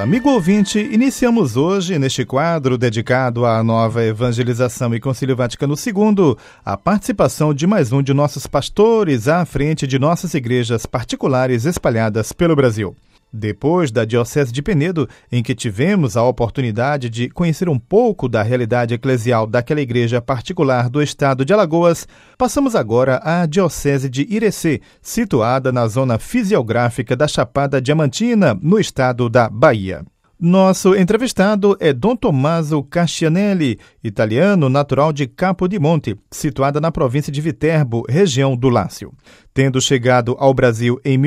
Amigo ouvinte, iniciamos hoje, neste quadro dedicado à nova evangelização e Concílio Vaticano II, a participação de mais um de nossos pastores à frente de nossas igrejas particulares espalhadas pelo Brasil. Depois da Diocese de Penedo, em que tivemos a oportunidade de conhecer um pouco da realidade eclesial daquela igreja particular do estado de Alagoas, passamos agora à Diocese de Irecê, situada na zona fisiográfica da Chapada Diamantina, no estado da Bahia. Nosso entrevistado é Dom Tommaso Cascianelli, italiano natural de Capo di Monte, situada na província de Viterbo, região do Lácio. Tendo chegado ao Brasil em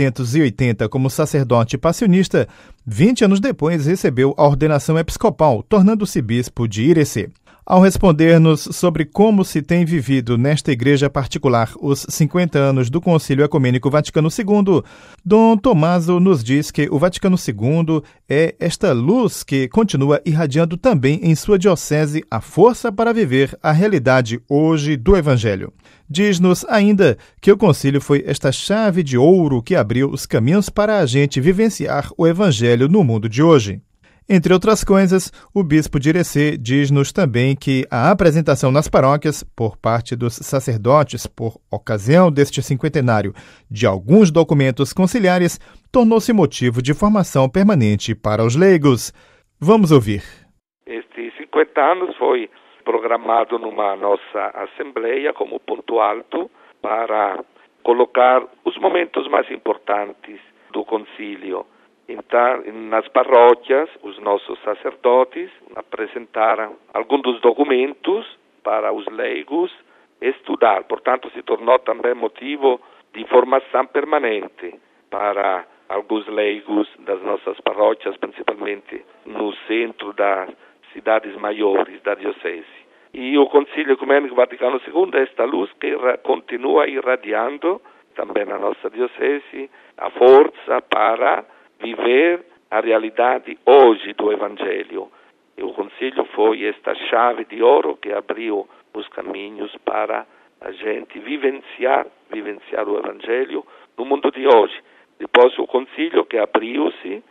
1980 como sacerdote passionista, 20 anos depois recebeu a ordenação episcopal, tornando-se bispo de Irecê. Ao responder-nos sobre como se tem vivido nesta igreja particular os 50 anos do Concílio Ecumênico Vaticano II, Dom Tommaso nos diz que o Vaticano II é esta luz que continua irradiando também em sua diocese a força para viver a realidade hoje do Evangelho. Diz-nos ainda que o concílio foi esta chave de ouro que abriu os caminhos para a gente vivenciar o Evangelho no mundo de hoje. Entre outras coisas, o bispo de Irecê diz-nos também que a apresentação nas paróquias, por parte dos sacerdotes, por ocasião deste cinquentenário, de alguns documentos conciliares, tornou-se motivo de formação permanente para os leigos. Vamos ouvir. Estes 50 anos foi programado numa nossa assembleia como ponto alto para colocar os momentos mais importantes do concílio. Então, nas paróquias, os nossos sacerdotes apresentaram alguns dos documentos para os leigos estudar. Portanto, se tornou também motivo de formação permanente para alguns leigos das nossas paróquias, principalmente no centro das cidades maiores da diocese. E o Concílio Ecumênico Vaticano II é esta luz que continua irradiando também na nossa diocese a força para viver a realidade hoje do Evangelho. E o Concílio foi esta chave de ouro que abriu os caminhos para a gente vivenciar o Evangelho no mundo de hoje. Depois o Concílio que abriu-se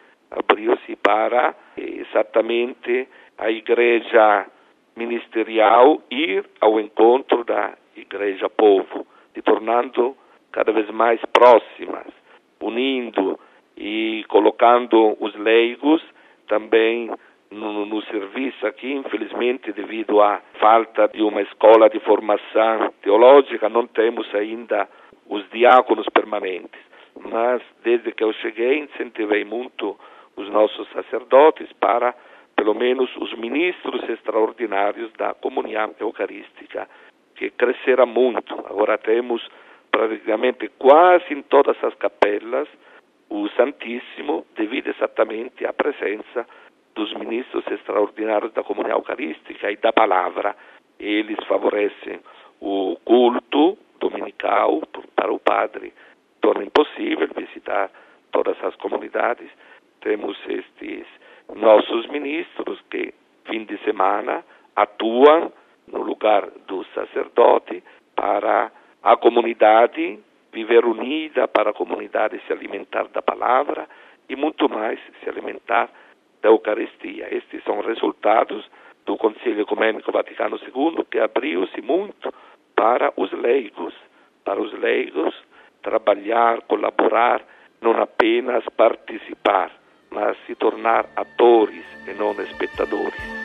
para exatamente a Igreja ministerial ir ao encontro da Igreja povo, se tornando cada vez mais próximas, unindo e colocando os leigos também no serviço aqui. Infelizmente, devido à falta de uma escola de formação teológica, não temos ainda os diáconos permanentes. Mas, desde que eu cheguei, incentivei muito os nossos sacerdotes para, pelo menos, os ministros extraordinários da comunhão eucarística, que crescerá muito. Agora temos praticamente quase em todas as capelas o Santíssimo, devido exatamente à presença dos ministros extraordinários da comunhão eucarística e da palavra. Eles favorecem o culto dominical para o padre. Torna impossível visitar todas as comunidades. Temos estes nossos ministros que, fim de semana, atuam no lugar do sacerdote para a comunidade viver unida, para a comunidade se alimentar da palavra e muito mais se alimentar da Eucaristia. Estes são resultados do Concílio Ecumênico Vaticano II, que abriu-se muito para os leigos trabalhar, colaborar, não apenas participar, mas se tornar atores e não espectadores.